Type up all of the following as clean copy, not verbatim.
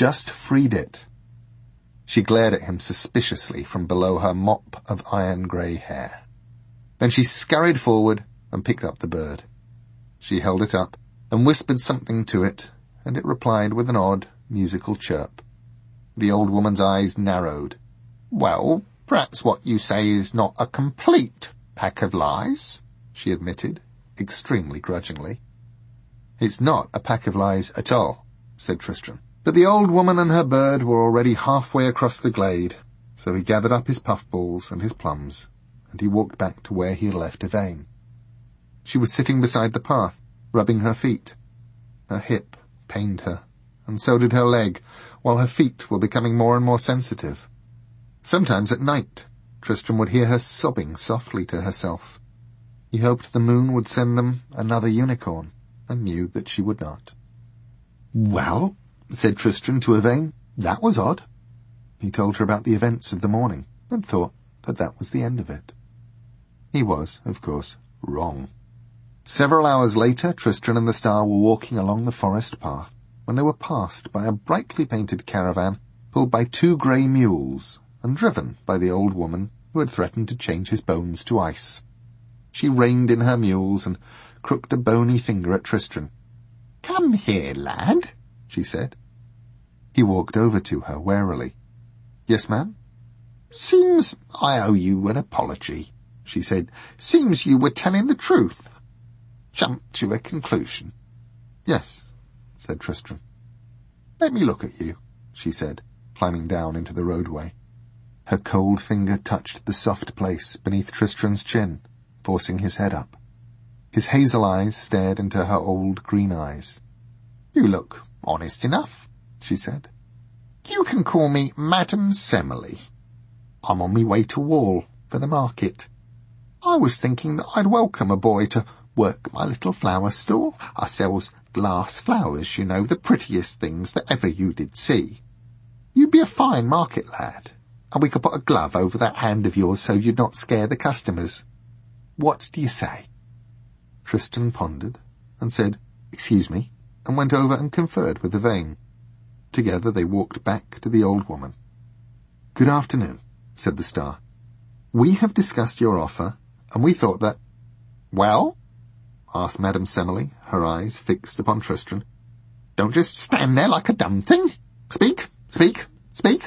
just freed it. She glared at him suspiciously from below her mop of iron-grey hair. Then she scurried forward and picked up the bird. She held it up and whispered something to it, and it replied with an odd, musical chirp. The old woman's eyes narrowed. "Well, perhaps what you say is not a complete pack of lies," she admitted, extremely grudgingly. "It's not a pack of lies at all," said Tristram. But the old woman and her bird were already halfway across the glade, so he gathered up his puffballs and his plums, and he walked back to where he had left Yvain. She was sitting beside the path, rubbing her feet. Her hip pained her, and so did her leg, while her feet were becoming more and more sensitive. Sometimes at night, Tristram would hear her sobbing softly to herself. He hoped the moon would send them another unicorn, and knew that she would not. "Well," said Tristram to Yvain, "that was odd." He told her about the events of the morning, and thought that that was the end of it. He was, of course, wrong. Several hours later, Tristram and the Star were walking along the forest path, when they were passed by a brightly painted caravan pulled by 2 grey mules, and driven by the old woman who had threatened to change his bones to ice. She reined in her mules and crooked a bony finger at Tristram. "Come here, lad," she said. He walked over to her warily. "Yes, ma'am?" "Seems I owe you an apology," she said. "Seems you were telling the truth. Jumped to a conclusion." "Yes," said Tristram. "Let me look at you," she said, climbing down into the roadway. Her cold finger touched the soft place beneath Tristram's chin, forcing his head up. His hazel eyes stared into her old green eyes. "You look honest enough," she said. "You can call me Madam Semele. I'm on me way to Wall for the market. I was thinking that I'd welcome a boy to work my little flower stall. I sells glass flowers, you know, the prettiest things that ever you did see. You'd be a fine market lad, and we could put a glove over that hand of yours so you'd not scare the customers. What do you say?" Tristram pondered, and said, "Excuse me," and went over and conferred with Yvain. Together they walked back to the old woman. "Good afternoon," said the Star. "We have discussed your offer, and we thought that—" "Well?" asked Madame Semele, her eyes fixed upon Tristram. "Don't just stand there like a dumb thing. Speak, speak, speak."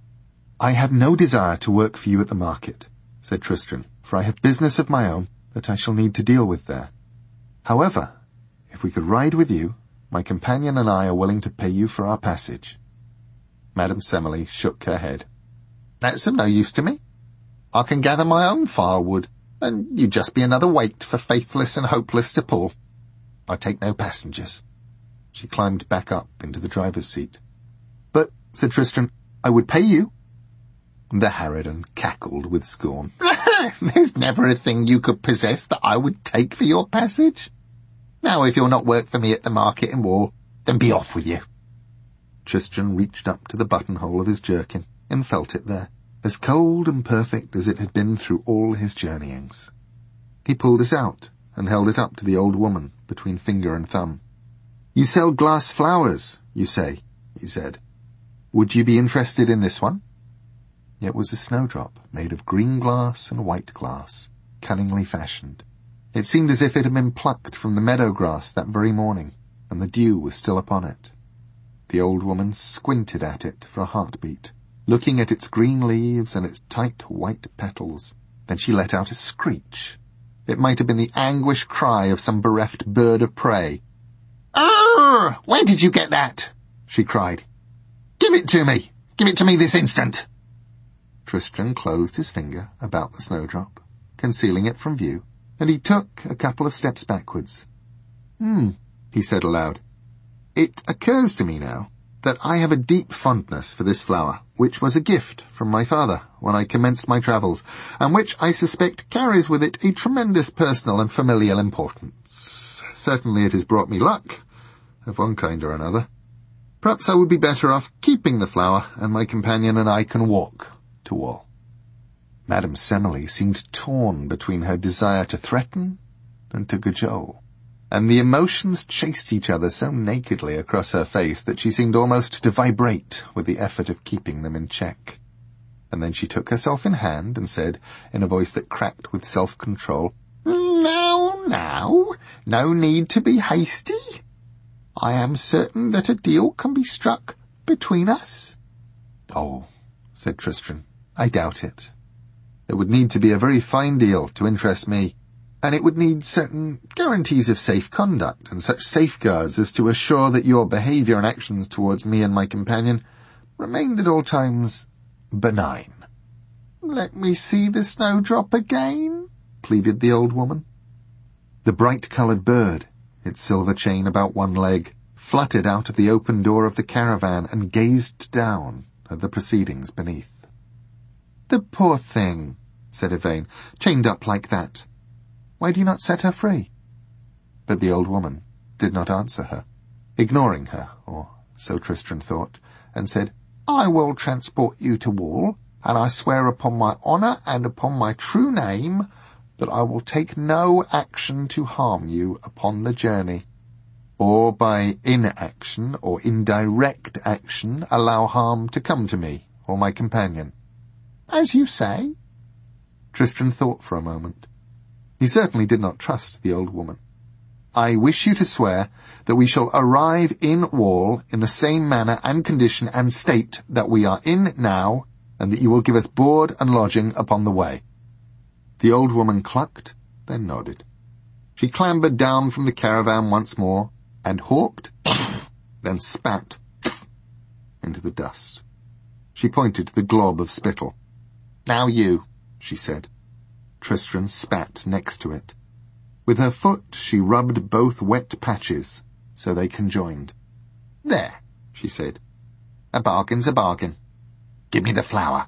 "I have no desire to work for you at the market," said Tristram, "for I have business of my own that I shall need to deal with there. However, if we could ride with you, my companion and I are willing to pay you for our passage." Madame Semele shook her head. "That's of no use to me. I can gather my own firewood, and you'd just be another weight for Faithless and Hopeless to pull. I take no passengers." She climbed back up into the driver's seat. "But," said Tristram, "I would pay you." The harridan cackled with scorn. "There's never a thing you could possess that I would take for your passage. Now, if you'll not work for me at the market in Wall, then be off with you." Tristram reached up to the buttonhole of his jerkin and felt it there, as cold and perfect as it had been through all his journeyings. He pulled it out and held it up to the old woman between finger and thumb. "You sell glass flowers, you say," he said. "Would you be interested in this one?" It was a snowdrop made of green glass and white glass, cunningly fashioned. It seemed as if it had been plucked from the meadow grass that very morning, and the dew was still upon it. The old woman squinted at it for a heartbeat, looking at its green leaves and its tight white petals. Then she let out a screech. It might have been the anguished cry of some bereft bird of prey. "Arr! Where did you get that?" she cried. "Give it to me! Give it to me this instant!" Tristram closed his finger about the snowdrop, concealing it from view, and he took a couple of steps backwards. He said aloud. "It occurs to me now that I have a deep fondness for this flower, which was a gift from my father when I commenced my travels, and which I suspect carries with it a tremendous personal and familial importance. Certainly it has brought me luck, of one kind or another. Perhaps I would be better off keeping the flower, and my companion and I can walk to Wall." Madame Semele seemed torn between her desire to threaten and to cajole. and the emotions chased each other so nakedly across her face that she seemed almost to vibrate with the effort of keeping them in check. And then she took herself in hand and said, in a voice that cracked with self-control, "Now, no need to be hasty. I am certain that a deal can be struck between us." "Oh," said Tristram, "I doubt it. It would need to be a very fine deal to interest me, and it would need certain guarantees of safe conduct and such safeguards as to assure that your behaviour and actions towards me and my companion remained at all times benign." "Let me see the snowdrop again," pleaded the old woman. The bright-coloured bird, its silver chain about one leg, fluttered out of the open door of the caravan and gazed down at the proceedings beneath. "The poor thing," said Yvain, "chained up like that. Why do you not set her free?" But the old woman did not answer her, ignoring her, or so Tristram thought, and said, "I will transport you to Wall, and I swear upon my honour and upon my true name that I will take no action to harm you upon the journey, or by inaction or indirect action allow harm to come to me or my companion." "As you say." Tristram thought for a moment. He certainly did not trust the old woman. "I wish you to swear that we shall arrive in Wall in the same manner and condition and state that we are in now, and that you will give us board and lodging upon the way." The old woman clucked, then nodded. She clambered down from the caravan once more, and hawked, then spat into the dust. She pointed to the glob of spittle. "Now you," she said. Tristram spat next to it. With her foot she rubbed both wet patches, so they conjoined. "There," she said. "A bargain's a bargain. Give me the flour."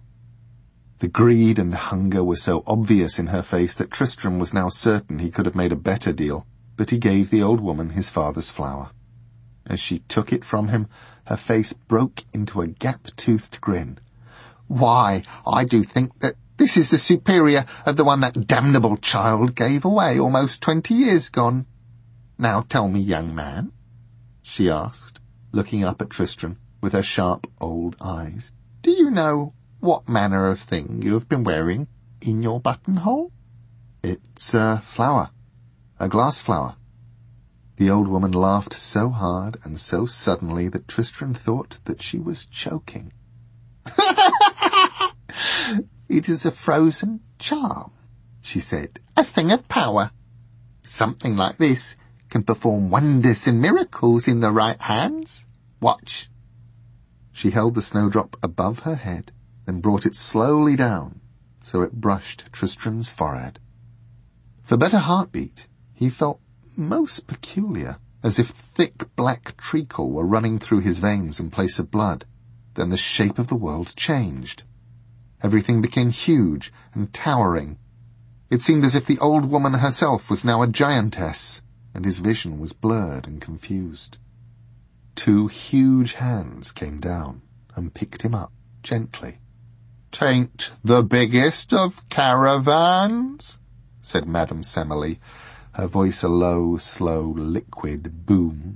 The greed and hunger were so obvious in her face that Tristram was now certain he could have made a better deal, but he gave the old woman his father's flour. As she took it from him, her face broke into a gap-toothed grin. "Why, I do think that this is the superior of the one that damnable child gave away almost 20 years gone. Now tell me, young man," she asked, looking up at Tristram with her sharp old eyes, "do you know what manner of thing you have been wearing in your buttonhole?" "It's a flower, a glass flower." The old woman laughed so hard and so suddenly that Tristram thought that she was choking. "It is a frozen charm," she said, "a thing of power. Something like this can perform wonders and miracles in the right hands. Watch." She held the snowdrop above her head, then brought it slowly down, so it brushed Tristram's forehead. For better heartbeat, he felt most peculiar, as if thick black treacle were running through his veins in place of blood. Then the shape of the world changed. Everything became huge and towering. It seemed as if the old woman herself was now a giantess, and his vision was blurred and confused. 2 huge hands came down and picked him up gently. "'Tain't the biggest of caravans," said Madame Semele, her voice a low, slow, liquid boom.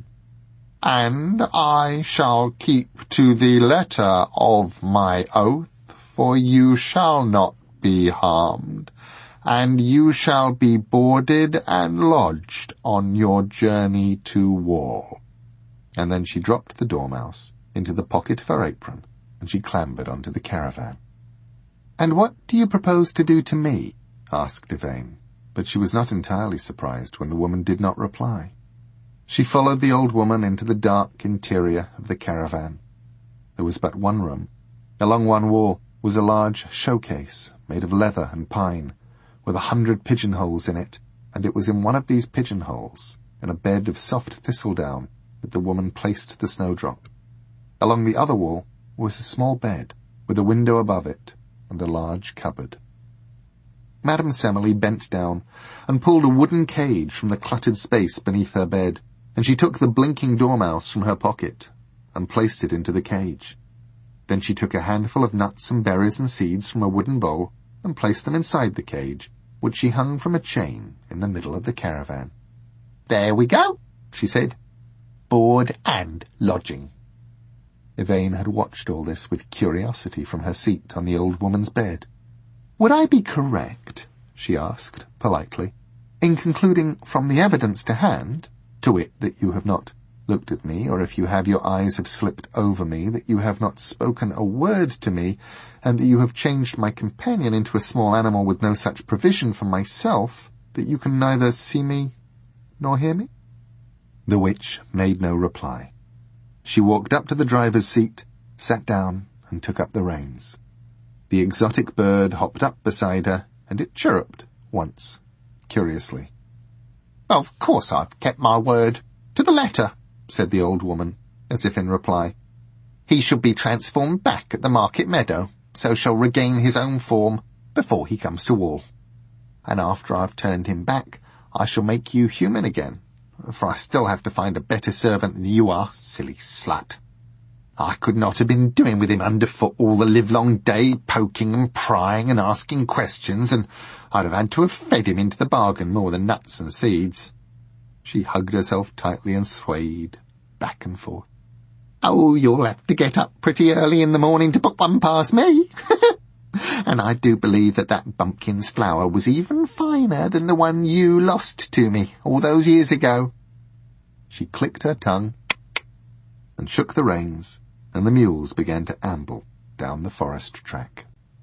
"And I shall keep to the letter of my oath, for you shall not be harmed, and you shall be boarded and lodged on your journey to Wall." And then she dropped the dormouse into the pocket of her apron, and she clambered onto the caravan. "And what do you propose to do to me?" asked Yvain, but she was not entirely surprised when the woman did not reply. She followed the old woman into the dark interior of the caravan. There was but one room. Along one wall was a large showcase made of leather and pine, with 100 pigeonholes in it, and it was in one of these pigeonholes, in a bed of soft thistledown, that the woman placed the snowdrop. Along the other wall was a small bed, with a window above it, and a large cupboard. Madame Semele bent down and pulled a wooden cage from the cluttered space beneath her bed, and she took the blinking dormouse from her pocket and placed it into the cage. Then she took a handful of nuts and berries and seeds from a wooden bowl and placed them inside the cage, which she hung from a chain in the middle of the caravan. "There we go," she said. "Board and lodging." Yvain had watched all this with curiosity from her seat on the old woman's bed. "Would I be correct," she asked, politely, "in concluding from the evidence to hand, to wit, that you have not looked at me, or if you have, your eyes have slipped over me, that you have not spoken a word to me, and that you have changed my companion into a small animal with no such provision for myself, that you can neither see me nor hear me?" The witch made no reply. She walked up to the driver's seat, sat down, and took up the reins. The exotic bird hopped up beside her, and it chirruped once, curiously. "Of course I've kept my word, to the letter," said the old woman, as if in reply. "He shall be transformed back at the market meadow, so shall regain his own form before he comes to wall. And after I've turned him back, I shall make you human again, for I still have to find a better servant than you are, silly slut. I could not have been doing with him underfoot all the livelong day, poking and prying and asking questions, and I'd have had to have fed him into the bargain more than nuts and seeds." She hugged herself tightly and swayed back and forth. "Oh, you'll have to get up pretty early in the morning to put one past me. And I do believe that bumpkin's flower was even finer than the one you lost to me all those years ago." She clicked her tongue and shook the reins, and the mules began to amble down the forest track.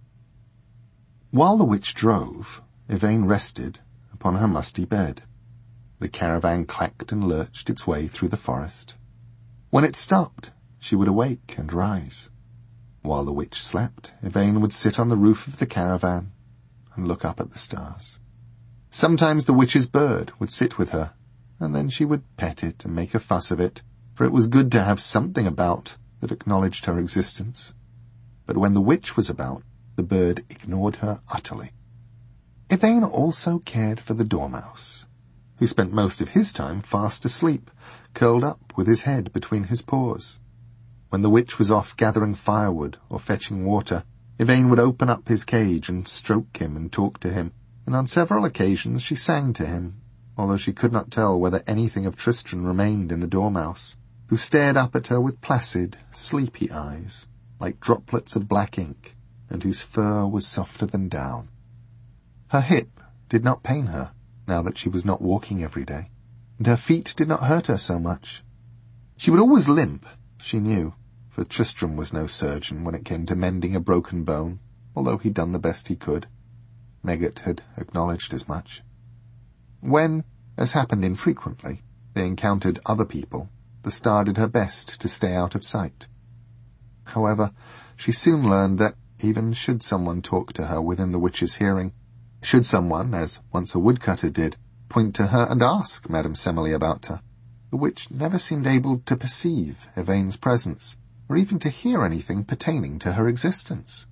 While the witch drove, Yvain rested upon her musty bed. The caravan clacked and lurched its way through the forest. When it stopped, she would awake and rise. While the witch slept, Yvain would sit on the roof of the caravan and look up at the stars. Sometimes the witch's bird would sit with her, and then she would pet it and make a fuss of it, for it was good to have something about that acknowledged her existence. But when the witch was about, the bird ignored her utterly. Yvain also cared for the dormouse, who spent most of his time fast asleep, curled up with his head between his paws. When the witch was off gathering firewood or fetching water, Yvain would open up his cage and stroke him and talk to him, and on several occasions she sang to him, although she could not tell whether anything of Tristan remained in the dormouse, who stared up at her with placid, sleepy eyes, like droplets of black ink, and whose fur was softer than down. Her hip did not pain her, now that she was not walking every day, and her feet did not hurt her so much. She would always limp, she knew, for Tristram was no surgeon when it came to mending a broken bone, although he'd done the best he could. Megget had acknowledged as much. When, as happened infrequently, they encountered other people, the star did her best to stay out of sight. However, she soon learned that, even should someone talk to her within the witch's hearing, should someone, as once a woodcutter did, point to her and ask Madame Semele about her, the witch never seemed able to perceive Yvain's presence, or even to hear anything pertaining to her existence.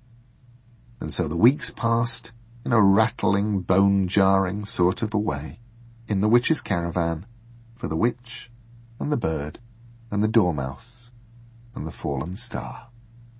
And so the weeks passed in a rattling, bone-jarring sort of a way, in the witch's caravan, for the witch, and the bird, and the dormouse, and the fallen star.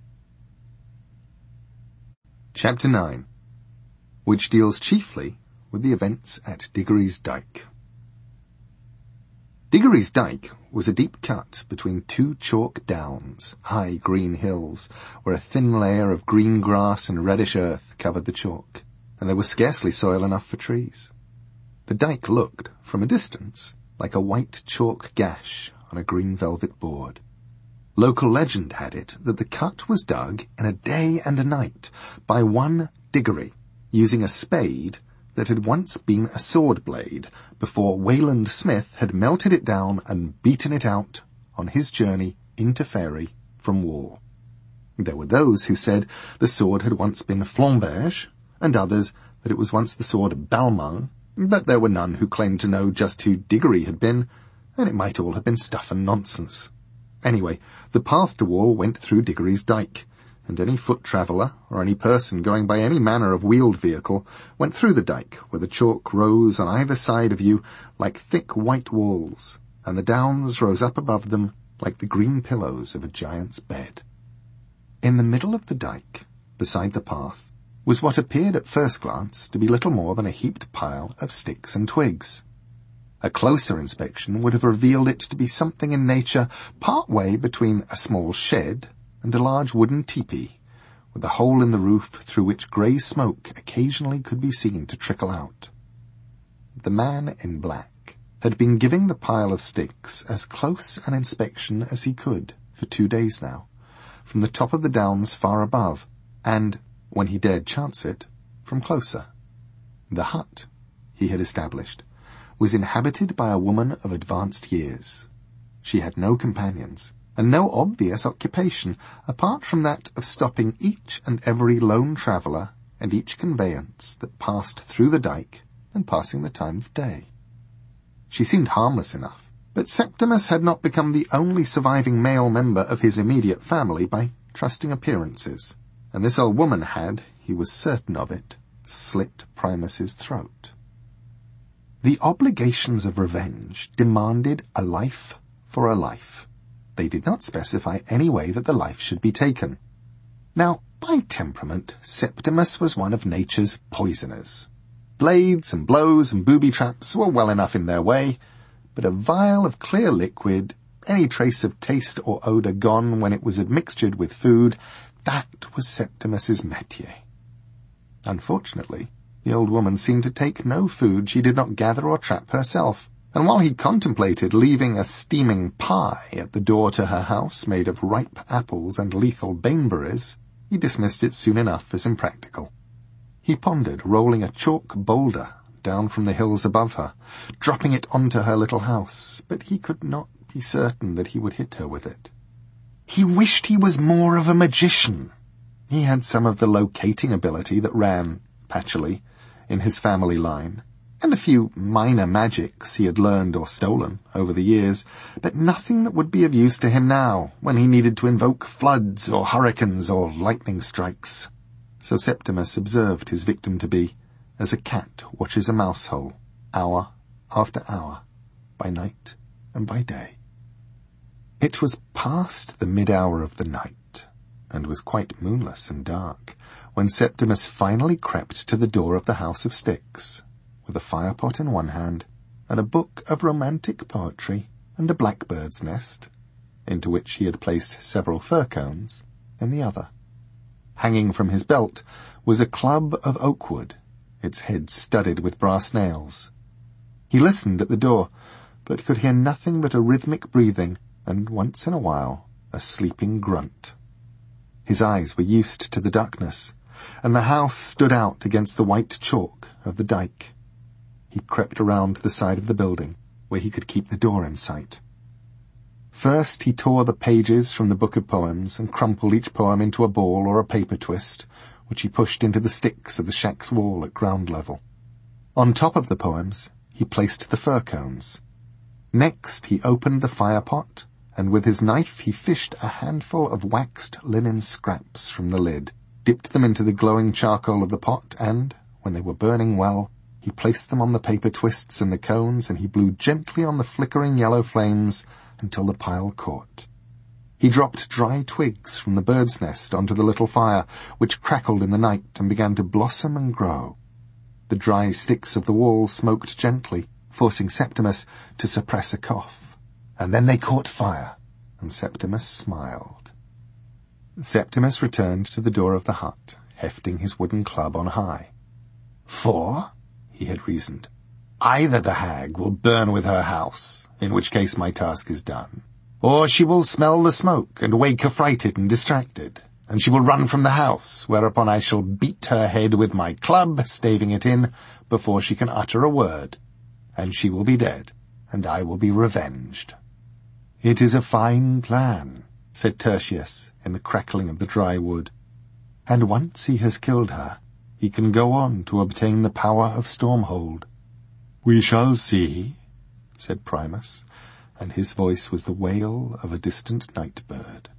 Chapter 9, which deals chiefly with the events at Diggory's Dyke. Diggory's Dyke was a deep cut between two chalk downs, high green hills, where a thin layer of green grass and reddish earth covered the chalk, and there was scarcely soil enough for trees. The dyke looked, from a distance, like a white chalk gash on a green velvet board. Local legend had it that the cut was dug in a day and a night by one Diggory, using a spade that had once been a sword blade before Wayland Smith had melted it down and beaten it out on his journey into Faery from Wall. There were those who said the sword had once been Flamberge, and others that it was once the sword Balmung, but there were none who claimed to know just who Diggory had been, and it might all have been stuff and nonsense. Anyway, the path to Wall went through Diggory's Dyke, and any foot traveller, or any person going by any manner of wheeled vehicle, went through the dyke, where the chalk rose on either side of you like thick white walls, and the downs rose up above them like the green pillows of a giant's bed. In the middle of the dyke, beside the path, was what appeared at first glance to be little more than a heaped pile of sticks and twigs. A closer inspection would have revealed it to be something in nature part way between a small shed and a large wooden tepee, with a hole in the roof through which grey smoke occasionally could be seen to trickle out. The man in black had been giving the pile of sticks as close an inspection as he could for 2 days now, from the top of the downs far above, and, when he dared chance it, from closer. The hut, he had established, was inhabited by a woman of advanced years. She had no companions, and no obvious occupation, apart from that of stopping each and every lone traveller and each conveyance that passed through the dyke and passing the time of day. She seemed harmless enough, but Septimus had not become the only surviving male member of his immediate family by trusting appearances, and this old woman had, he was certain of it, slit Primus's throat. The obligations of revenge demanded a life for a life. They did not specify any way that the life should be taken. Now, by temperament, Septimus was one of nature's poisoners. Blades and blows and booby traps were well enough in their way, but a vial of clear liquid, any trace of taste or odour gone when it was admixtured with food, that was Septimus's métier. Unfortunately, the old woman seemed to take no food she did not gather or trap herself, and while he contemplated leaving a steaming pie at the door to her house made of ripe apples and lethal baneberries, he dismissed it soon enough as impractical. He pondered rolling a chalk boulder down from the hills above her, dropping it onto her little house, but he could not be certain that he would hit her with it. He wished he was more of a magician. He had some of the locating ability that ran, patchily, in his family line, and a few minor magics he had learned or stolen over the years, but nothing that would be of use to him now, when he needed to invoke floods or hurricanes or lightning strikes. So Septimus observed his victim to be, as a cat watches a mouse hole, hour after hour, by night and by day. It was past the mid-hour of the night, and was quite moonless and dark, when Septimus finally crept to the door of the House of Sticks, with a firepot in one hand, and a book of romantic poetry and a blackbird's nest, into which he had placed several fir cones, in the other. Hanging from his belt was a club of oak wood, its head studded with brass nails. He listened at the door, but could hear nothing but a rhythmic breathing, and once in a while a sleeping grunt. His eyes were used to the darkness, and the house stood out against the white chalk of the dyke. He crept around to the side of the building, where he could keep the door in sight. First he tore the pages from the book of poems and crumpled each poem into a ball or a paper twist, which he pushed into the sticks of the shack's wall at ground level. On top of the poems he placed the fir cones. Next he opened the firepot, and with his knife he fished a handful of waxed linen scraps from the lid, dipped them into the glowing charcoal of the pot, and, when they were burning well, he placed them on the paper twists and the cones, and he blew gently on the flickering yellow flames until the pile caught. He dropped dry twigs from the bird's nest onto the little fire, which crackled in the night and began to blossom and grow. The dry sticks of the wall smoked gently, forcing Septimus to suppress a cough. And then they caught fire, and Septimus smiled. Septimus returned to the door of the hut, hefting his wooden club on high. "For," he had reasoned, "either the hag will burn with her house, in which case my task is done, or she will smell the smoke and wake affrighted and distracted, and she will run from the house, whereupon I shall beat her head with my club, staving it in, before she can utter a word, and she will be dead, and I will be revenged." "It is a fine plan," said Tertius in the crackling of the dry wood, "and once he has killed her, he can go on to obtain the power of Stormhold." "We shall see," said Primus, and his voice was the wail of a distant night bird.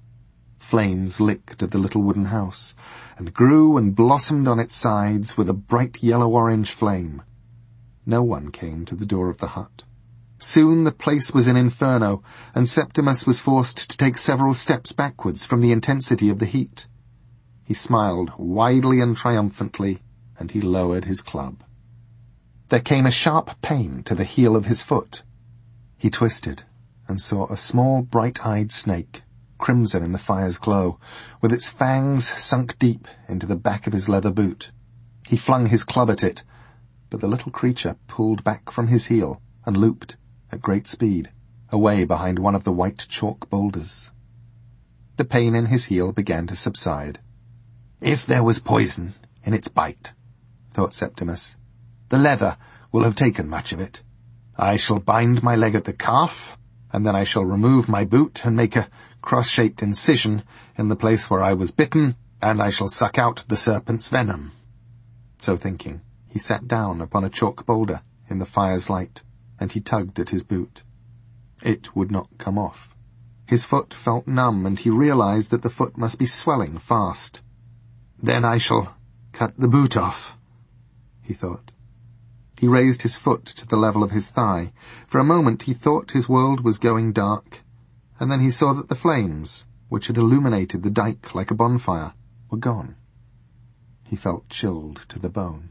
Flames licked at the little wooden house, and grew and blossomed on its sides with a bright yellow-orange flame. No one came to the door of the hut. Soon the place was an inferno, and Septimus was forced to take several steps backwards from the intensity of the heat. He smiled widely and triumphantly, and he lowered his club. there came a sharp pain to the heel of his foot. He twisted and saw a small bright-eyed snake, crimson in the fire's glow, with its fangs sunk deep into the back of his leather boot. He flung his club at it, but the little creature pulled back from his heel and looped, at great speed, away behind one of the white chalk boulders. The pain in his heel began to subside. "If there was poison in its bite," thought Septimus, "the leather will have taken much of it. I shall bind my leg at the calf, and then I shall remove my boot and make a cross-shaped incision in the place where I was bitten, and I shall suck out the serpent's venom." So thinking, he sat down upon a chalk boulder in the fire's light, and he tugged at his boot. It would not come off. His foot felt numb, and he realized that the foot must be swelling fast. "Then I shall cut the boot off," he thought. He raised his foot to the level of his thigh. For a moment he thought his world was going dark, and then he saw that the flames, which had illuminated the dyke like a bonfire, were gone. He felt chilled to the bone.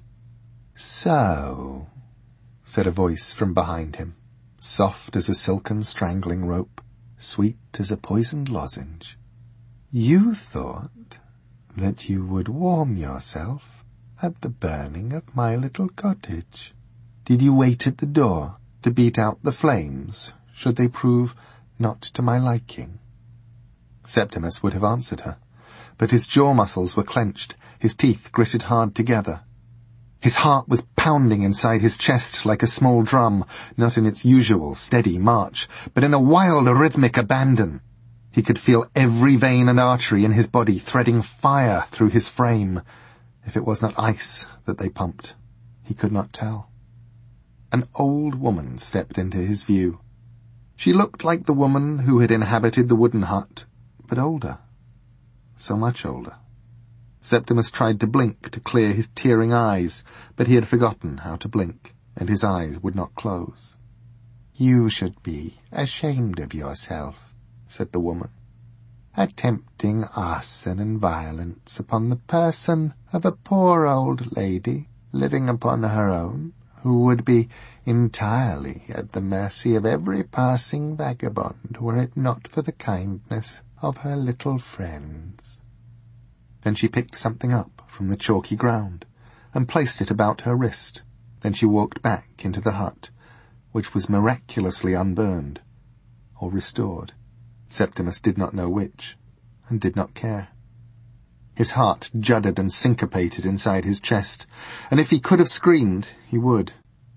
"So," said a voice from behind him, soft as a silken strangling rope, sweet as a poisoned lozenge. "You thought that you would warm yourself at the burning of my little cottage. Did you wait at the door to beat out the flames, should they prove not to my liking?" Septimus would have answered her, but his jaw muscles were clenched, his teeth gritted hard together. His heart was pounding inside his chest like a small drum, not in its usual steady march, but in a wild rhythmic abandon. He could feel every vein and artery in his body threading fire through his frame. If it was not ice that they pumped, he could not tell. An old woman stepped into his view. She looked like the woman who had inhabited the wooden hut, but older. So much older. Septimus tried to blink to clear his tearing eyes, but he had forgotten how to blink, and his eyes would not close. "You should be ashamed of yourself," said the woman, "attempting arson and violence upon the person of a poor old lady living upon her own, who would be entirely at the mercy of every passing vagabond were it not for the kindness of her little friends." Then she picked something up from the chalky ground and placed it about her wrist. Then she walked back into the hut, which was miraculously unburned, or restored. Septimus did not know which, and did not care. His heart juddered and syncopated inside his chest, and if he could have screamed, he would.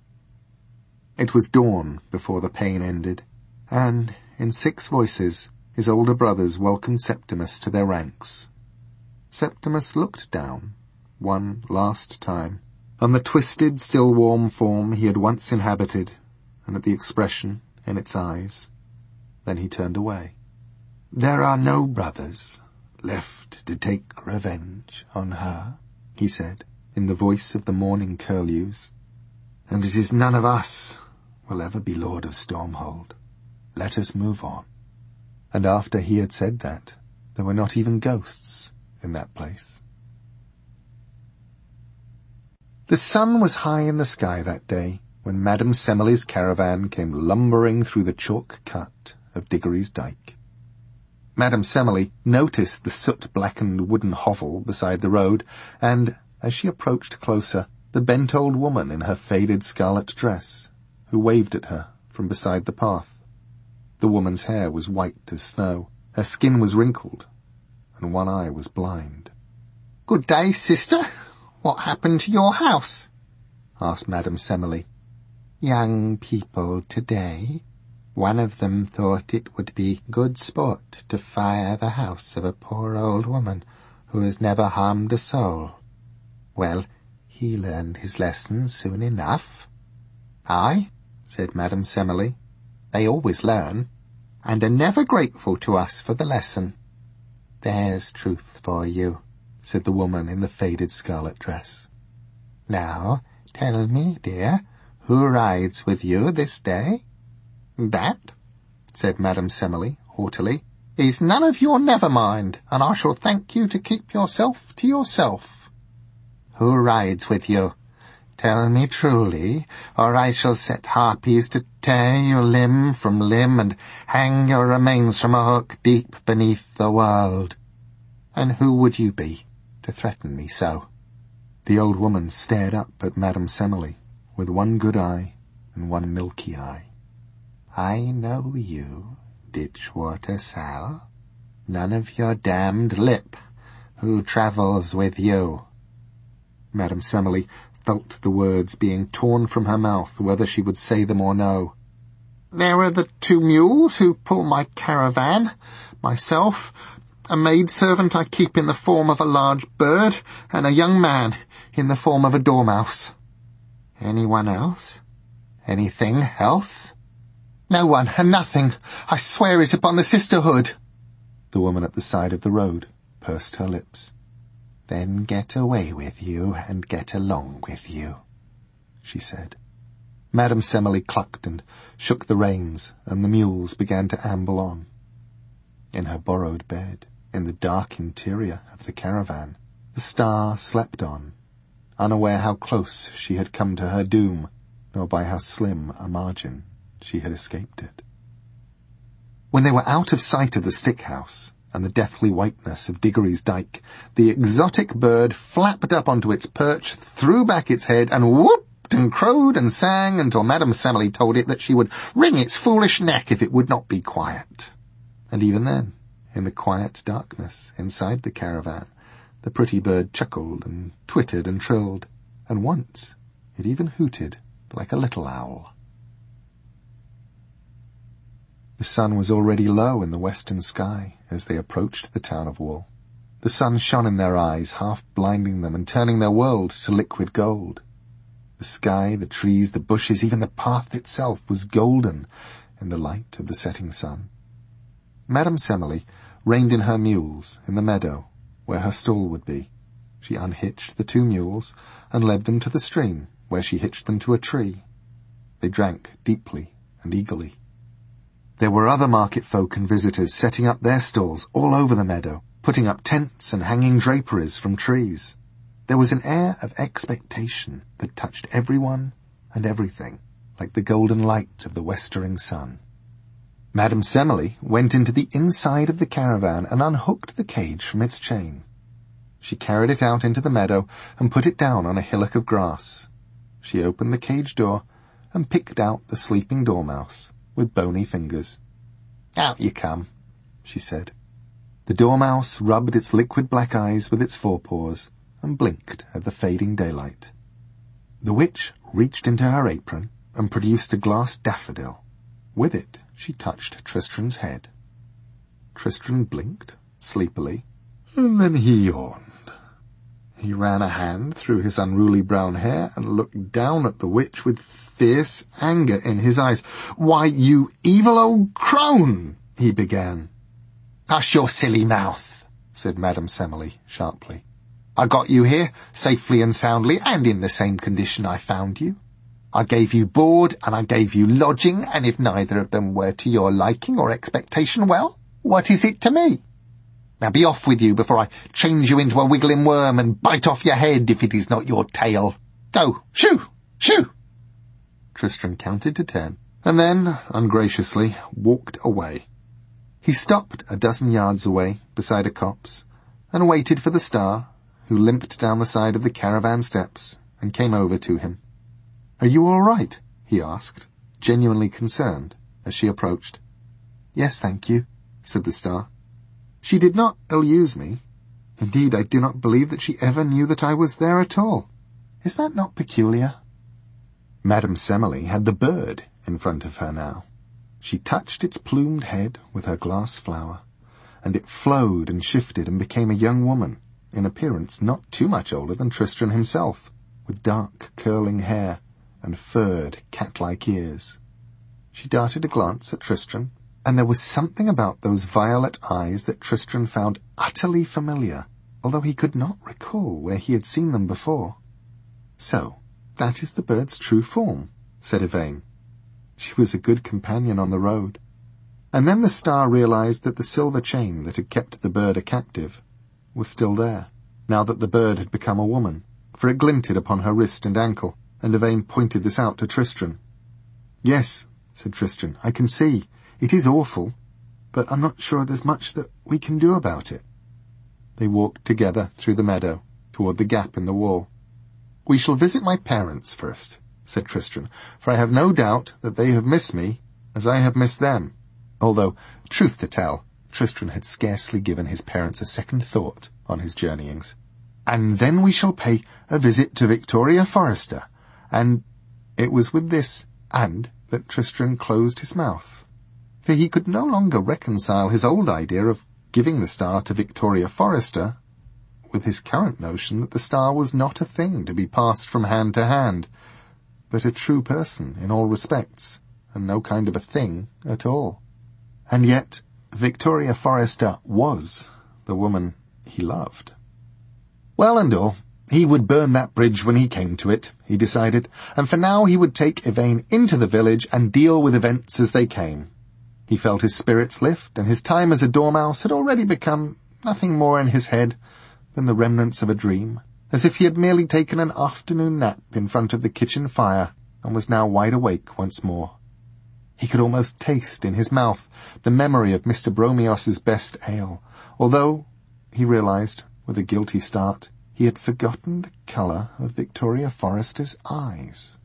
It was dawn before the pain ended, and, in 6 voices, his older brothers welcomed Septimus to their ranks. Septimus looked down, one last time, on the twisted, still warm form he had once inhabited, and at the expression in its eyes. Then he turned away. "There are no brothers left to take revenge on her," he said, in the voice of the morning curlews, "and it is none of us will ever be Lord of Stormhold. Let us move on." And after he had said that, there were not even ghosts in that place. The sun was high in the sky that day when Madame Semele's caravan came lumbering through the chalk cut of Diggory's dyke. Madame Semele noticed the soot-blackened wooden hovel beside the road, and, as she approached closer, the bent old woman in her faded scarlet dress, who waved at her from beside the path. The woman's hair was white as snow, her skin was wrinkled, and one eye was blind. "Good day, sister. What happened to your house?" asked Madame Semele. "Young people today. One of them thought it would be good sport to fire the house of a poor old woman who has never harmed a soul. Well, he learned his lesson soon enough." "Aye," said Madame Semele. "They always learn, and are never grateful to us for the lesson." "There's truth for you," said the woman in the faded scarlet dress. "Now, tell me, dear, who rides with you this day?" "That," said Madame Semele haughtily, "is none of your never-mind, and I shall thank you to keep yourself to yourself." "Who rides with you? Tell me truly, or I shall set harpies to tear you limb from limb and hang your remains from a hook deep beneath the world. And who would you be, to threaten me so?" The old woman stared up at Madame Semele, with one good eye and one milky eye. "I know you, Ditchwater Sal. None of your damned lip. Who travels with you?" Madame Semele felt the words being torn from her mouth, whether she would say them or no. "There are the 2 mules who pull my caravan, myself, a maidservant I keep in the form of a large bird, and a young man in the form of a dormouse." "Anyone else? Anything else?" "No one and nothing. I swear it upon the sisterhood." The woman at the side of the road pursed her lips. "Then get away with you, and get along with you," she said. Madame Semele clucked and shook the reins, and the mules began to amble on. In her borrowed bed, in the dark interior of the caravan, the star slept on, unaware how close she had come to her doom, nor by how slim a margin she had escaped it. When they were out of sight of the stick house and the deathly whiteness of Diggory's Dyke, the exotic bird flapped up onto its perch, threw back its head, and whooped and crowed and sang until Madame Semele told it that she would wring its foolish neck if it would not be quiet. And even then, in the quiet darkness inside the caravan, the pretty bird chuckled and twittered and trilled, and once it even hooted like a little owl. The sun was already low in the western sky as they approached the town of Wool. The sun shone in their eyes, half blinding them and turning their world to liquid gold. The sky, the trees, the bushes, even the path itself was golden in the light of the setting sun. Madame Semele reined in her mules in the meadow where her stall would be. She unhitched the 2 mules and led them to the stream, where she hitched them to a tree. They drank deeply and eagerly. There were other market folk and visitors setting up their stalls all over the meadow, putting up tents and hanging draperies from trees. There was an air of expectation that touched everyone and everything, like the golden light of the westering sun. Madame Semele went into the inside of the caravan and unhooked the cage from its chain. She carried it out into the meadow and put it down on a hillock of grass. She opened the cage door and picked out the sleeping dormouse with bony fingers. "Out you come," she said. The dormouse rubbed its liquid black eyes with its forepaws and blinked at the fading daylight. The witch reached into her apron and produced a glass daffodil. With it she touched Tristran's head. Tristran blinked sleepily, and then he yawned. He ran a hand through his unruly brown hair and looked down at the witch with fierce anger in his eyes. "Why, you evil old crone," he began. "Hush your silly mouth," said Madame Semele sharply. "I got you here, safely and soundly, and in the same condition I found you. I gave you board, and I gave you lodging, and if neither of them were to your liking or expectation, well, what is it to me? Now be off with you before I change you into a wiggling worm and bite off your head if it is not your tail. Go, shoo, shoo!" Tristran counted to 10, and then, ungraciously, walked away. He stopped a dozen yards away, beside a copse, and waited for the star, who limped down the side of the caravan steps and came over to him. "Are you all right?" he asked, genuinely concerned, as she approached. "Yes, thank you," said the star. "She did not ill-use me. Indeed, I do not believe that she ever knew that I was there at all. Is that not peculiar?" Madame Semele had the bird in front of her now. She touched its plumed head with her glass flower, and it flowed and shifted and became a young woman, in appearance not too much older than Tristran himself, with dark curling hair and furred cat-like ears. She darted a glance at Tristran, and there was something about those violet eyes that Tristran found utterly familiar, although he could not recall where he had seen them before. "So, that is the bird's true form," said Yvain. She was a good companion on the road. And then the star realized that the silver chain that had kept the bird a captive was still there, now that the bird had become a woman, for it glinted upon her wrist and ankle, and Yvain pointed this out to Tristram. "Yes," said Tristram, "I can see. It is awful, but I'm not sure there's much that we can do about it." They walked together through the meadow, toward the gap in the wall. "We shall visit my parents first," said Tristram, "for I have no doubt that they have missed me as I have missed them," although, truth to tell, Tristram had scarcely given his parents a second thought on his journeyings. "And then we shall pay a visit to Victoria Forrester, and—" It was with this "and" that Tristram closed his mouth, for he could no longer reconcile his old idea of giving the star to Victoria Forrester with his current notion that the star was not a thing to be passed from hand to hand, but a true person in all respects, and no kind of a thing at all. And yet Victoria Forrester was the woman he loved. Well and all, he would burn that bridge when he came to it, he decided, and for now he would take Yvain into the village and deal with events as they came. He felt his spirits lift, and his time as a dormouse had already become nothing more in his head than the remnants of a dream, as if he had merely taken an afternoon nap in front of the kitchen fire and was now wide awake once more. He could almost taste in his mouth the memory of Mr. Bromios's best ale, although, he realized, with a guilty start, he had forgotten the colour of Victoria Forrester's eyes.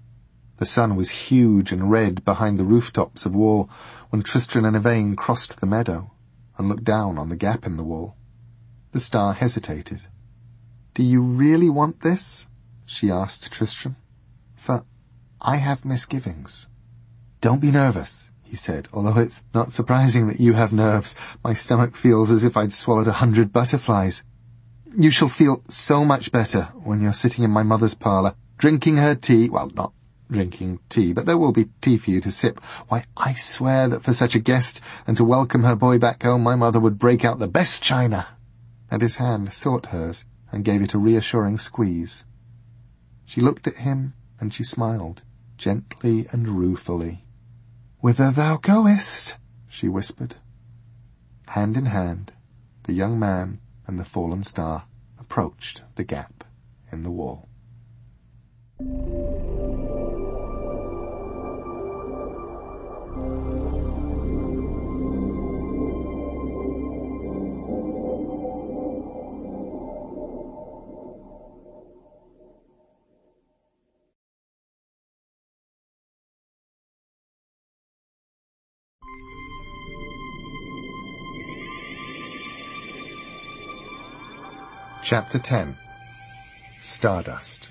The sun was huge and red behind the rooftops of wall when Tristram and Yvain crossed the meadow and looked down on the gap in the wall. The star hesitated. "Do you really want this?" she asked Tristram. "For I have misgivings." "Don't be nervous," he said, "although it's not surprising that you have nerves. My stomach feels as if I'd swallowed 100 butterflies. You shall feel so much better when you're sitting in my mother's parlour, drinking her tea. Well, not drinking tea, but there will be tea for you to sip. Why, I swear that for such a guest, and to welcome her boy back home, my mother would break out the best china." And his hand sought hers and gave it a reassuring squeeze. She looked at him, and she smiled, gently and ruefully. "Whither thou goest," she whispered. Hand in hand, the young man and the fallen star approached the gap in the wall. Chapter 10. Stardust.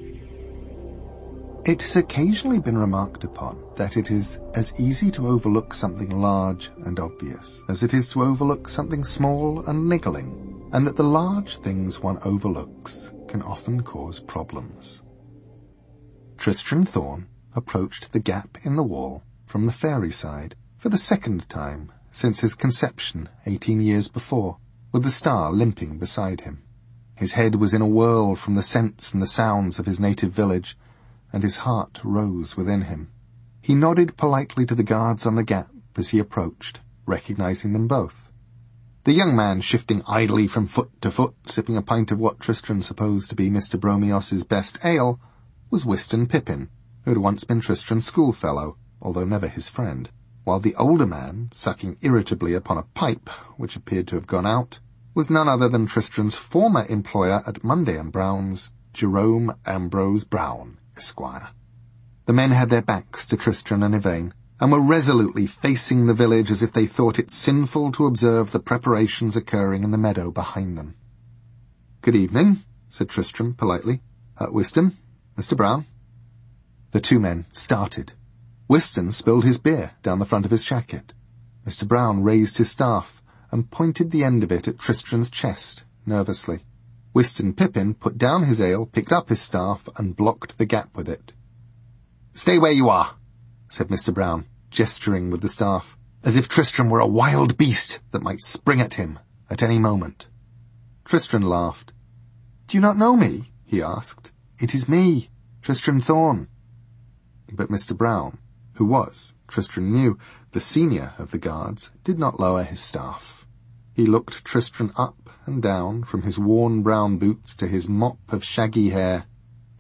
It has occasionally been remarked upon that it is as easy to overlook something large and obvious as it is to overlook something small and niggling, and that the large things one overlooks can often cause problems. Tristram Thorn approached the gap in the wall from the fairy side for the second time since his conception 18 years before, with the star limping beside him. His head was in a whirl from the scents and the sounds of his native village, and his heart rose within him. He nodded politely to the guards on the gap as he approached, recognizing them both. The young man, shifting idly from foot to foot, sipping a pint of what Tristram supposed to be Mr. Bromios's best ale, was Wystan Pippin, who had once been Tristram's schoolfellow, although never his friend, while the older man, sucking irritably upon a pipe, which appeared to have gone out, was none other than Tristram's former employer at Monday and Brown's, Jerome Ambrose Brown, Esquire. The men had their backs to Tristram and Yvain, and were resolutely facing the village as if they thought it sinful to observe the preparations occurring in the meadow behind them. "Good evening," said Tristram politely. "Wystan, Mr. Brown." The two men started. Wystan spilled his beer down the front of his jacket. Mr. Brown raised his staff and pointed the end of it at Tristram's chest, nervously. Wystan Pippin put down his ale, picked up his staff, and blocked the gap with it. "Stay where you are," said Mr. Brown, gesturing with the staff, as if Tristram were a wild beast that might spring at him at any moment. Tristram laughed. "Do you not know me?" he asked. "It is me, Tristram Thorn." But Mr. Brown, who was, Tristram knew, the senior of the guards, did not lower his staff. He looked Tristram up and down, from his worn brown boots to his mop of shaggy hair,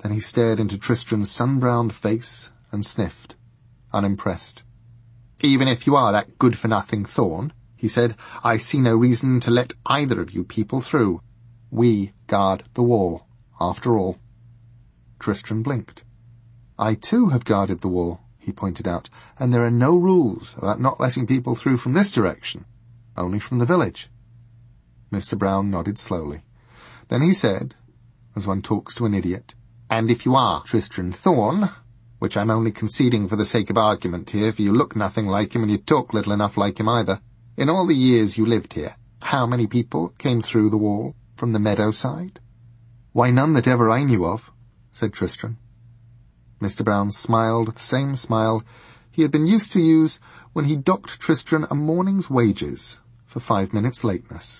Then he stared into Tristram's sun-browned face and sniffed, unimpressed. "Even if you are that good-for-nothing thorn," he said, "I see no reason to let either of you people through. We guard the wall, after all." Tristram blinked. "I too have guarded the wall," he pointed out, "and there are no rules about not letting people through from this direction, only from the village." Mr. Brown nodded slowly. Then he said, as one talks to an idiot, "And if you are Tristram Thorn, which I'm only conceding for the sake of argument here, for you look nothing like him and you talk little enough like him either, in all the years you lived here, how many people came through the wall from the meadow side?" "Why, none that ever I knew of," said Tristram. Mr. Brown smiled the same smile he had been used to use when he docked Tristram a morning's wages for 5 minutes lateness.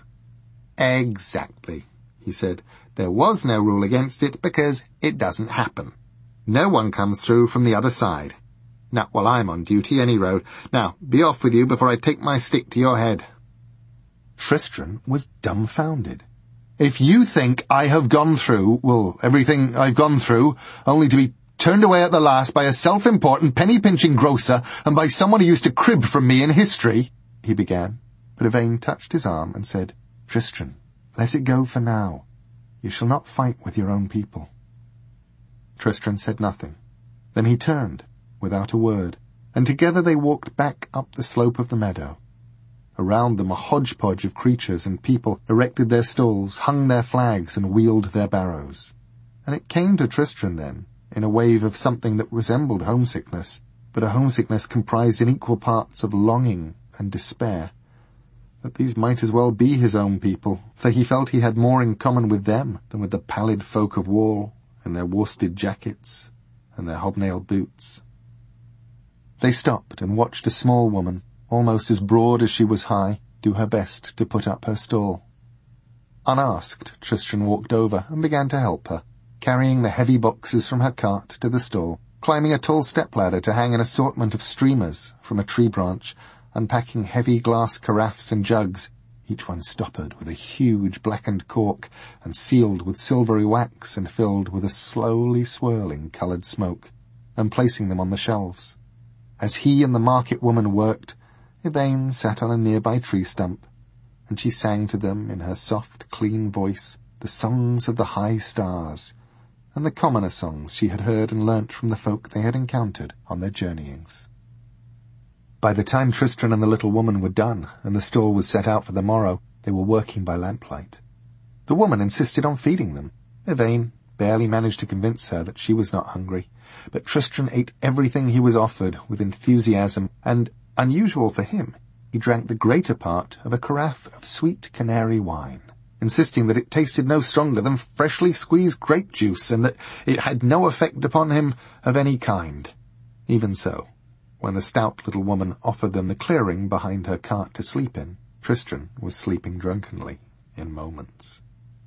"Exactly," he said. "There was no rule against it because it doesn't happen. No one comes through from the other side. Not while I'm on duty, any road. Now, be off with you before I take my stick to your head." Tristram was dumbfounded. "If you think I have gone through, well, everything I've gone through, only to be turned away at the last by a self-important penny-pinching grocer and by someone who used to crib from me in history," he began, but Yvain touched his arm and said, "Tristram, let it go for now. You shall not fight with your own people." Tristram said nothing. Then he turned, without a word, and together they walked back up the slope of the meadow. Around them a hodgepodge of creatures and people erected their stalls, hung their flags, and wheeled their barrows. And it came to Tristram then, in a wave of something that resembled homesickness, but a homesickness comprised in equal parts of longing and despair, that these might as well be his own people, for he felt he had more in common with them than with the pallid folk of Wall, in their worsted jackets and their hobnailed boots. They stopped and watched a small woman, almost as broad as she was high, do her best to put up her stall. Unasked, Tristram walked over and began to help her, carrying the heavy boxes from her cart to the stall, climbing a tall step-ladder to hang an assortment of streamers from a tree branch, unpacking heavy glass carafes and jugs, each one stoppered with a huge blackened cork and sealed with silvery wax and filled with a slowly swirling coloured smoke, and placing them on the shelves. As he and the market woman worked, Yvain sat on a nearby tree stump, and she sang to them in her soft, clean voice the songs of the high stars, and the commoner songs she had heard and learnt from the folk they had encountered on their journeyings. By the time Tristram and the little woman were done, and the stall was set out for the morrow, they were working by lamplight. The woman insisted on feeding them. Yvain barely managed to convince her that she was not hungry, but Tristram ate everything he was offered with enthusiasm, and, unusual for him, he drank the greater part of a carafe of sweet canary wine, insisting that it tasted no stronger than freshly squeezed grape juice, and that it had no effect upon him of any kind. Even so, when the stout little woman offered them the clearing behind her cart to sleep in, Tristram was sleeping drunkenly in moments.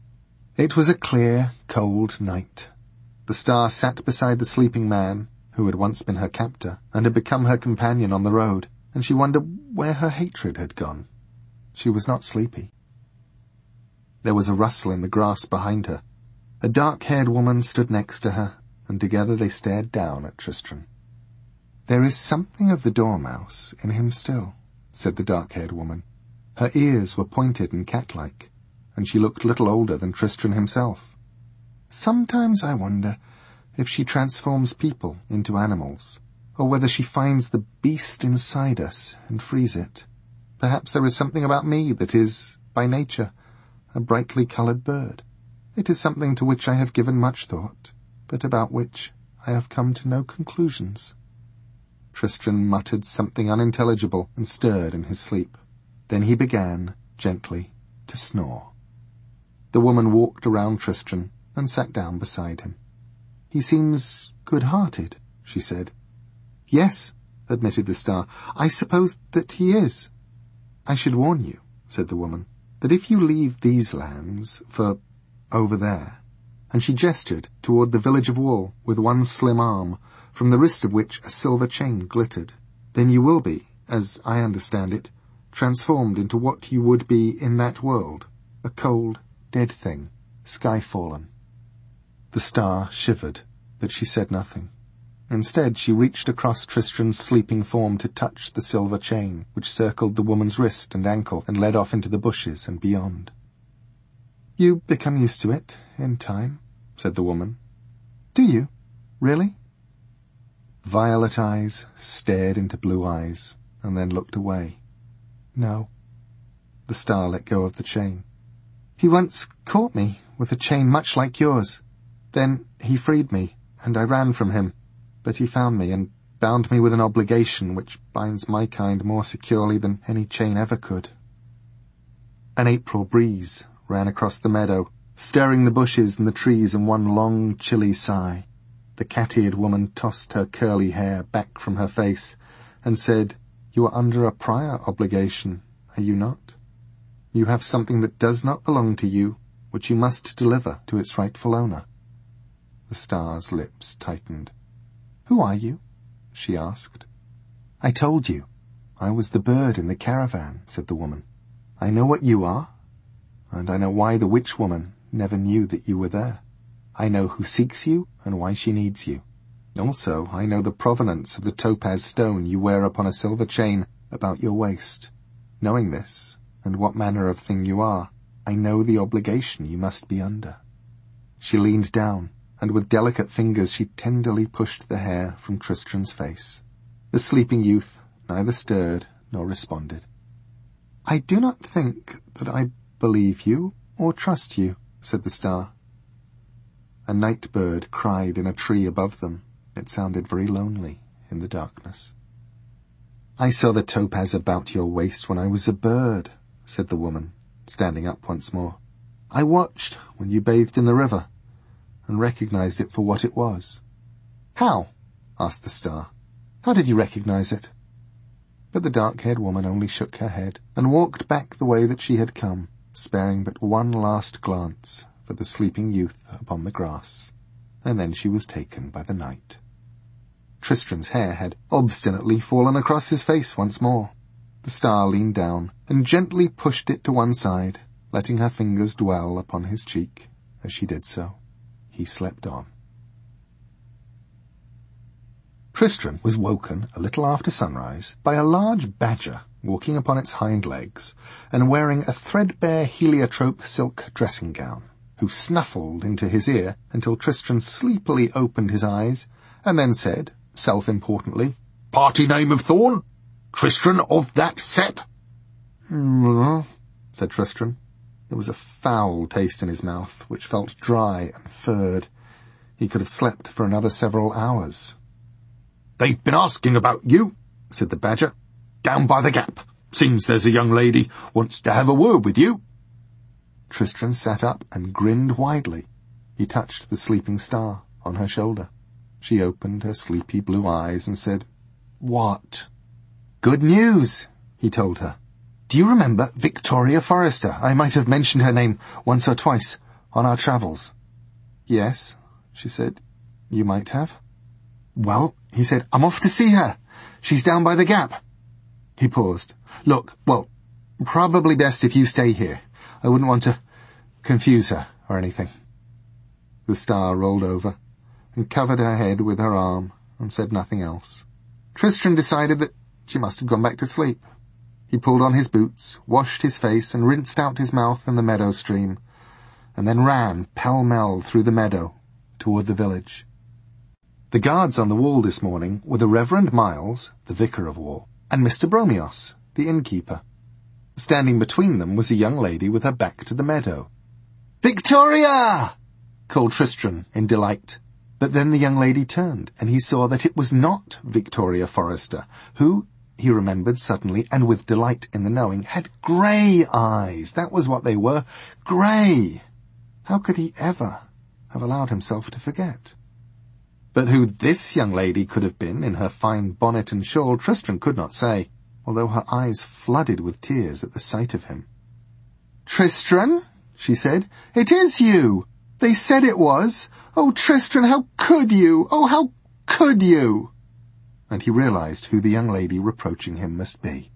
It was a clear, cold night. The star sat beside the sleeping man, who had once been her captor, and had become her companion on the road, and she wondered where her hatred had gone. She was not sleepy. There was a rustle in the grass behind her. A dark-haired woman stood next to her, and together they stared down at Tristram. "There is something of the dormouse in him still," said the dark-haired woman. Her ears were pointed and cat-like, and she looked little older than Tristram himself. "Sometimes I wonder if she transforms people into animals, or whether she finds the beast inside us and frees it. Perhaps there is something about me that is, by nature, a brightly coloured bird. It is something to which I have given much thought, but about which I have come to no conclusions." Tristram muttered something unintelligible and stirred in his sleep. Then he began, gently, to snore. The woman walked around Tristram and sat down beside him. "He seems good-hearted," she said. "Yes," admitted the star, "I suppose that he is." "I should warn you," said the woman, "that if you leave these lands for over there," and she gestured toward the village of Wall with one slim arm, from the wrist of which a silver chain glittered, "then you will be, as I understand it, transformed into what you would be in that world, a cold, dead thing, sky-fallen." The star shivered But she said nothing. Instead, she reached across Tristran's sleeping form to touch the silver chain, which circled the woman's wrist and ankle and led off into the bushes and beyond. "You become used to it, in time," said the woman. "Do you? Really?" Violet eyes stared into blue eyes and then looked away. "No." The star let go of the chain. "He once caught me with a chain much like yours. Then he freed me, and I ran from him. But he found me and bound me with an obligation which binds my kind more securely than any chain ever could." An April breeze ran across the meadow, stirring the bushes and the trees in one long, chilly sigh. The cat-eared woman tossed her curly hair back from her face and said, "You are under a prior obligation, are you not? You have something that does not belong to you, which you must deliver to its rightful owner." The star's lips tightened. "Who are you?" she asked. "I told you. I was the bird in the caravan," said the woman. "I know what you are, and I know why the witch woman never knew that you were there. I know who seeks you and why she needs you. Also, I know the provenance of the topaz stone you wear upon a silver chain about your waist. Knowing this, and what manner of thing you are, I know the obligation you must be under." She leaned down, and with delicate fingers she tenderly pushed the hair from Tristran's face. The sleeping youth neither stirred nor responded. "I do not think that I believe you or trust you," said the star. A night bird cried in a tree above them. It sounded very lonely in the darkness. "I saw the topaz about your waist when I was a bird," said the woman, standing up once more. "I watched when you bathed in the river, and recognized it for what it was." "How?" asked the star. "How did you recognize it?" But the dark-haired woman only shook her head and walked back the way that she had come, sparing but one last glance for the sleeping youth upon the grass, and then she was taken by the night. Tristran's hair had obstinately fallen across his face once more. The star leaned down and gently pushed it to one side, letting her fingers dwell upon his cheek. As she did so, he slept on. Tristran was woken a little after sunrise by a large badger walking upon its hind legs and wearing a threadbare heliotrope silk dressing-gown, who snuffled into his ear until Tristran sleepily opened his eyes and then said, self-importantly, "Party name of Thorn? Tristran of that set?" Said Tristran. There was a foul taste in his mouth, which felt dry and furred. He could have slept for another several hours. "They've been asking about you," said the badger. "Down by the gap. Seems there's a young lady wants to have a word with you." Tristran sat up and grinned widely. He touched the sleeping star on her shoulder. She opened her sleepy blue eyes and said, "What?" "Good news," he told her. "Do you remember Victoria Forrester? I might have mentioned her name once or twice on our travels." "Yes," she said. "You might have." "Well," he said, "I'm off to see her. She's down by the gap." He paused. "Look, well, probably best if you stay here. I wouldn't want to confuse her or anything." The star rolled over and covered her head with her arm and said nothing else. Tristran decided that she must have gone back to sleep. He pulled on his boots, washed his face, and rinsed out his mouth in the meadow stream, and then ran pell-mell through the meadow toward the village. The guards on the wall this morning were the Reverend Miles, the vicar of Wall, and Mr. Bromios, the innkeeper. Standing between them was a young lady with her back to the meadow. "Victoria!" called Tristran in delight. But then the young lady turned, and he saw that it was not Victoria Forrester, who, he remembered suddenly, and with delight in the knowing, had grey eyes. That was what they were. Grey! How could he ever have allowed himself to forget? But who this young lady could have been in her fine bonnet and shawl, Tristran could not say, although her eyes flooded with tears at the sight of him. "Tristran," she said, "it is you! They said it was. Oh, Tristran, how could you? Oh, how could you?" And he realized who the young lady reproaching him must be.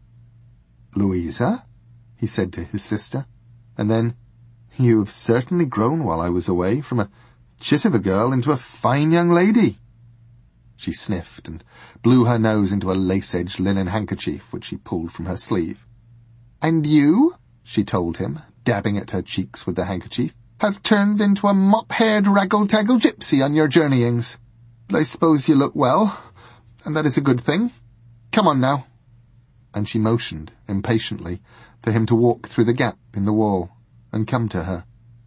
"Louisa?" he said to his sister, and then, "You have certainly grown while I was away, from a chit of a girl into a fine young lady." She sniffed and blew her nose into a lace-edged linen handkerchief which she pulled from her sleeve. "And you," she told him, dabbing at her cheeks with the handkerchief, "have turned into a mop-haired raggle-taggle gypsy on your journeyings. But I suppose you look well, and that is a good thing. Come on now." And she motioned, impatiently, for him to walk through the gap in the wall and come to her.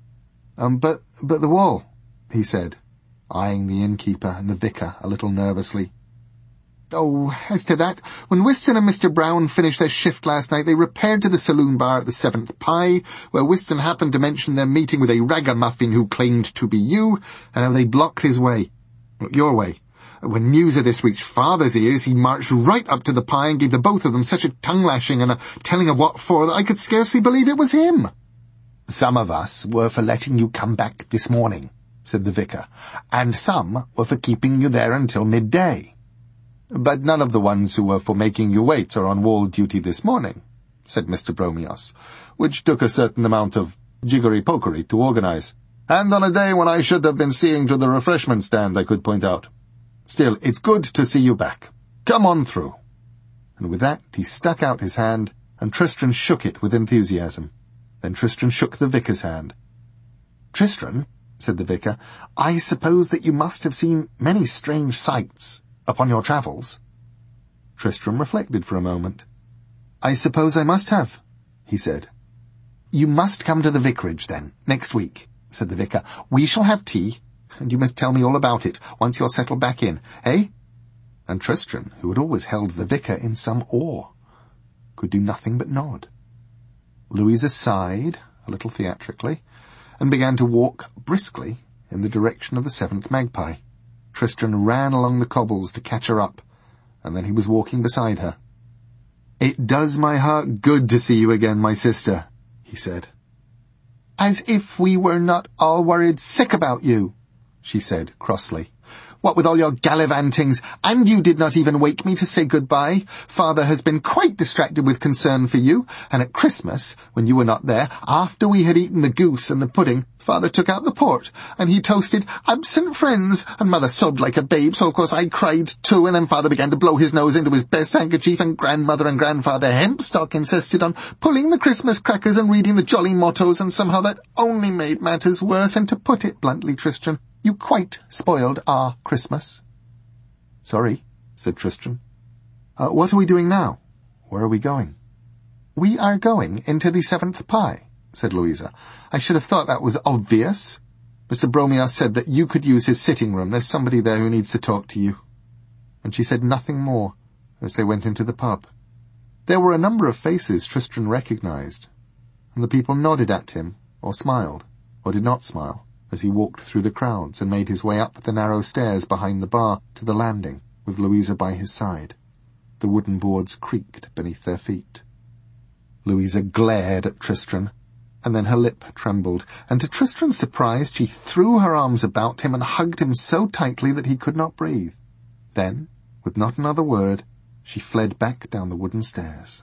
But the wall," he said, eyeing the innkeeper and the vicar a little nervously. "Oh, as to that, when Whiston and Mr. Brown finished their shift last night, they repaired to the saloon bar at the Seventh Pie, where Whiston happened to mention their meeting with a ragamuffin who claimed to be you, and how they blocked his way. Your way. When news of this reached Father's ears, he marched right up to the Pie and gave the both of them such a tongue-lashing and a telling of what for that I could scarcely believe it was him." "Some of us were for letting you come back this morning," said the vicar, "and some were for keeping you there until midday." "But none of the ones who were for making you wait are on wall duty this morning," said Mr. Bromios, "which took a certain amount of jiggery-pokery to organize, and on a day when I should have been seeing to the refreshment stand, I could point out. Still, it's good to see you back. Come on through." And with that he stuck out his hand, and Tristram shook it with enthusiasm. Then Tristram shook the vicar's hand. "Tristram," said the vicar, "I suppose that you must have seen many strange sights upon your travels." Tristram reflected for a moment. "I suppose I must have," he said. "You must come to the vicarage, then, next week," said the vicar. "We shall have tea, and you must tell me all about it once you're settled back in, eh?" And Tristram, who had always held the vicar in some awe, could do nothing but nod. Louisa sighed, a little theatrically, and began to walk briskly in the direction of the Seventh Magpie. Tristram ran along the cobbles to catch her up, and then he was walking beside her. "It does my heart good to see you again, my sister," he said. "As if we were not all worried sick about you," she said crossly. "What with all your gallivantings, and you did not even wake me to say good-bye. Father has been quite distracted with concern for you, and at Christmas, when you were not there, after we had eaten the goose and the pudding, Father took out the port, and he toasted 'Absent Friends,' and Mother sobbed like a babe, so of course I cried too, and then Father began to blow his nose into his best handkerchief, and Grandmother and Grandfather Hempstock insisted on pulling the Christmas crackers and reading the jolly mottos, and somehow that only made matters worse, and to put it bluntly, Tristram, you quite spoiled our Christmas." "Sorry," said Tristram. "What are we doing now? Where are we going?" "We are going into the Seventh Pie," said Louisa. "I should have thought that was obvious. Mr. Bromios said that you could use his sitting room. There's somebody there who needs to talk to you." And she said nothing more as they went into the pub. There were a number of faces Tristram recognized, and the people nodded at him, or smiled, or did not smile, as he walked through the crowds and made his way up the narrow stairs behind the bar to the landing, with Louisa by his side. The wooden boards creaked beneath their feet. Louisa glared at Tristram, and then her lip trembled, and to Tristram's surprise she threw her arms about him and hugged him so tightly that he could not breathe. Then, with not another word, she fled back down the wooden stairs.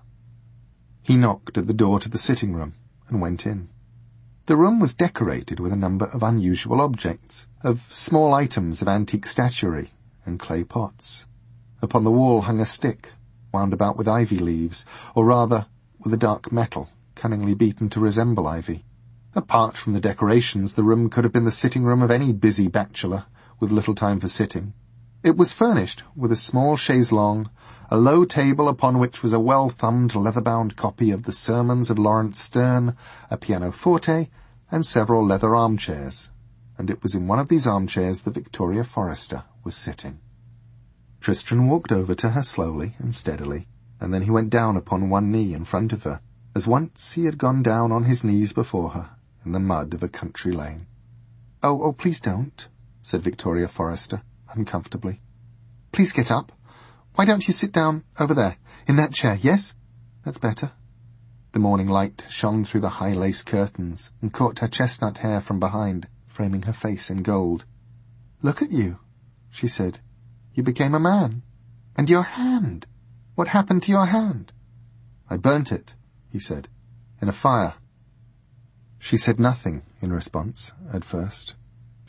He knocked at the door to the sitting room and went in. The room was decorated with a number of unusual objects, of small items of antique statuary and clay pots. Upon the wall hung a stick, wound about with ivy leaves, or rather with a dark metal, cunningly beaten to resemble ivy. Apart from the decorations, the room could have been the sitting room of any busy bachelor, with little time for sitting. It was furnished with a small chaise longue, a low table upon which was a well-thumbed leather-bound copy of the Sermons of Lawrence Sterne, a pianoforte, and several leather armchairs, and it was in one of these armchairs that Victoria Forrester was sitting. Tristram walked over to her slowly and steadily, and then he went down upon one knee in front of her, as once he had gone down on his knees before her in the mud of a country lane. Oh, please don't," said Victoria Forrester, uncomfortably. "Please get up. Why don't you sit down over there, in that chair, yes? That's better." The morning light shone through the high lace curtains and caught her chestnut hair from behind, framing her face in gold. "Look at you," she said. "You became a man. And your hand. What happened to your hand?" "I burnt it," he said, "in a fire." She said nothing in response, at first.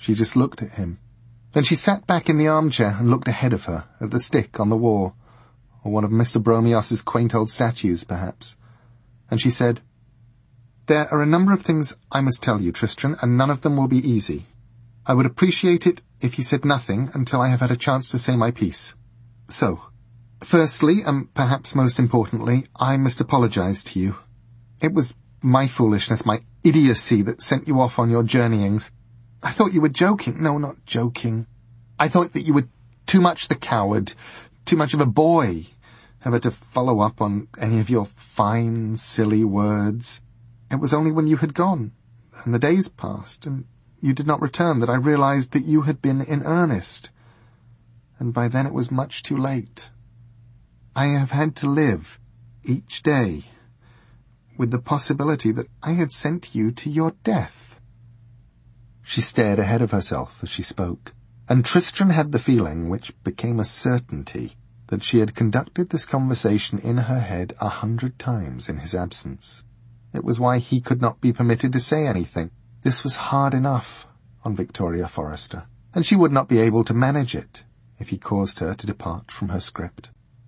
She just looked at him. Then she sat back in the armchair and looked ahead of her, at the stick on the wall, or one of Mr. Bromios's quaint old statues, perhaps. And she said, "There are a number of things I must tell you, Tristram, and none of them will be easy. I would appreciate it if you said nothing until I have had a chance to say my piece. So, firstly, and perhaps most importantly, I must apologize to you. It was my foolishness, my idiocy that sent you off on your journeyings. I thought you were joking. No, not joking. I thought that you were too much the coward, too much of a boy, ever to follow up on any of your fine, silly words. It was only when you had gone, and the days passed, and you did not return, that I realized that you had been in earnest. And by then it was much too late. I have had to live, each day, with the possibility that I had sent you to your death." She stared ahead of herself as she spoke, and Tristram had the feeling, which became a certainty, that she had conducted this conversation in her head 100 times in his absence. It was why he could not be permitted to say anything. This was hard enough on Victoria Forrester, and she would not be able to manage it if he caused her to depart from her script.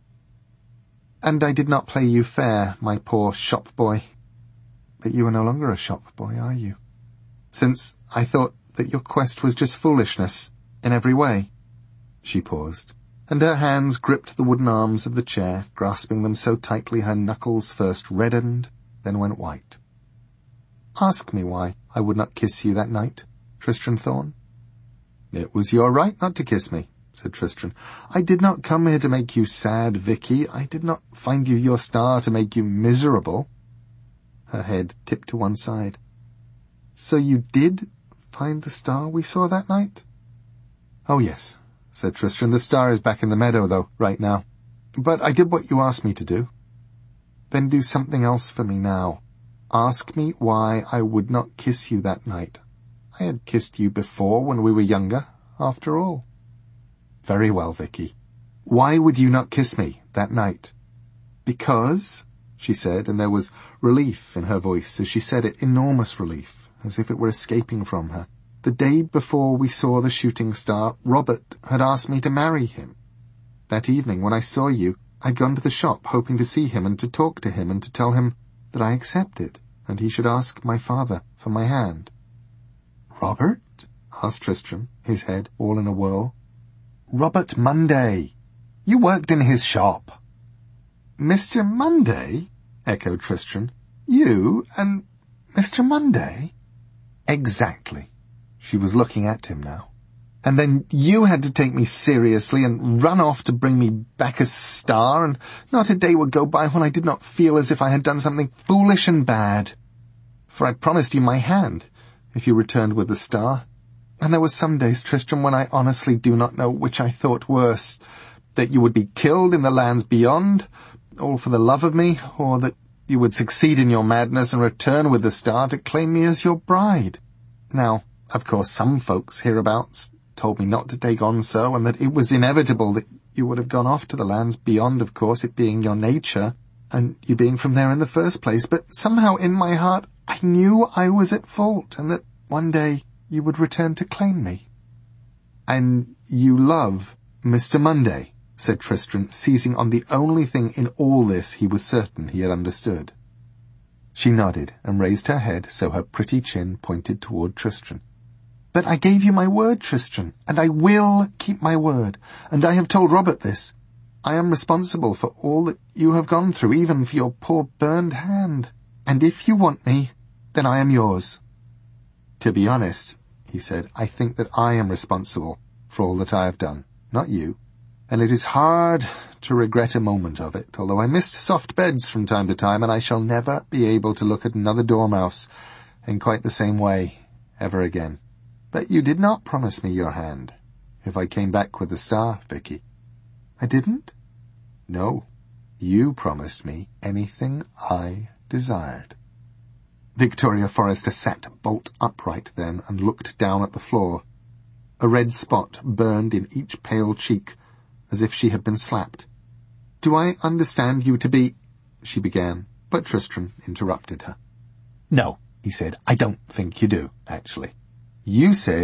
"And I did not play you fair, my poor shop boy. But you are no longer a shop boy, are you? Since I thought that your quest was just foolishness, in every way." She paused, and her hands gripped the wooden arms of the chair, grasping them so tightly her knuckles first reddened, then went white. "Ask me why I would not kiss you that night, Tristram Thorn." "It was your right not to kiss me," said Tristram. "I did not come here to make you sad, Vicky. I did not find you your star to make you miserable." Her head tipped to one side. "So you did find the star we saw that night?" "Oh, yes," said Tristram. "The star is back in the meadow, though, right now. But I did what you asked me to do." "Then do something else for me now. Ask me why I would not kiss you that night. I had kissed you before when we were younger, after all." "Very well, Vicky. Why would you not kiss me that night?" "Because," she said, and there was relief in her voice as she said it, enormous relief, as if it were escaping from her. "The day before we saw the shooting star, Robert had asked me to marry him. That evening, when I saw you, I'd gone to the shop hoping to see him and to talk to him and to tell him that I accepted, and he should ask my father for my hand." "Robert?" asked Tristram, his head all in a whirl. "Robert Munday. You worked in his shop." "Mr. Munday?" echoed Tristram. "You and Mr. Munday?" "Exactly." She was looking at him now. "And then you had to take me seriously and run off to bring me back a star, and not a day would go by when I did not feel as if I had done something foolish and bad. For I promised you my hand, if you returned with the star. And there were some days, Tristram, when I honestly do not know which I thought worse, that you would be killed in the lands beyond, all for the love of me, or that you would succeed in your madness and return with the star to claim me as your bride. Now, of course, some folks hereabouts told me not to take on so, and that it was inevitable that you would have gone off to the lands beyond, of course, it being your nature, and you being from there in the first place. But somehow in my heart I knew I was at fault, and that one day you would return to claim me." "And you love Mr. Munday?" said Tristram, seizing on the only thing in all this he was certain he had understood. She nodded and raised her head so her pretty chin pointed toward Tristram. "But I gave you my word, Tristram, and I will keep my word, and I have told Robert this. I am responsible for all that you have gone through, even for your poor burned hand. And if you want me, then I am yours." "To be honest," he said, "I think that I am responsible for all that I have done, not you. And it is hard to regret a moment of it, although I missed soft beds from time to time, and I shall never be able to look at another dormouse in quite the same way ever again. But you did not promise me your hand, if I came back with the star, Vicky." "I didn't?" "No. You promised me anything I desired." Victoria Forrester sat bolt upright then and looked down at the floor. A red spot burned in each pale cheek, as if she had been slapped. "Do I understand you to be—" she began, but Tristram interrupted her. "No," he said, "I don't think you do, actually. You said